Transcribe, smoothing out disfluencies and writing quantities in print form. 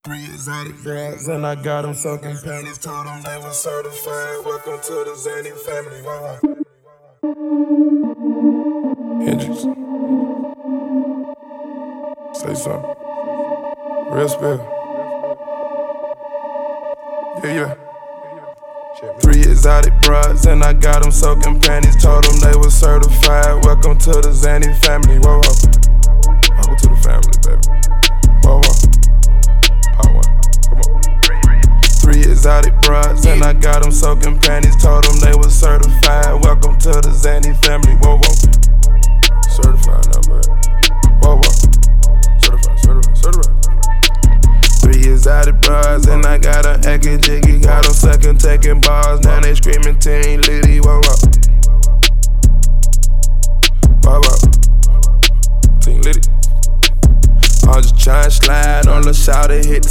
Three exotic girls, and I got them soaking panties. Told them they were certified. Welcome to the Zanny family. Wow. Hendrix. Say something. Real spill. Yeah. Three exotic broads, and I got them soaking panties. Told them they were certified. Welcome to the Zanny family. Whoa, whoa. Welcome to the family, baby. Whoa, whoa. Part one. Come on. Three exotic broads, and I got them soaking panties. Told them they were certified. Welcome to the Zanny family. Whoa, whoa. Certified now, baby. Whoa, whoa. Certified. Three exotic broads, and I got them acting jiggy. Got them sucking, taking bars. Now they screaming Team Liddy. Whoa, whoa. Whoa, whoa. Team Liddy. I'm just tryna slide on the shout and hit the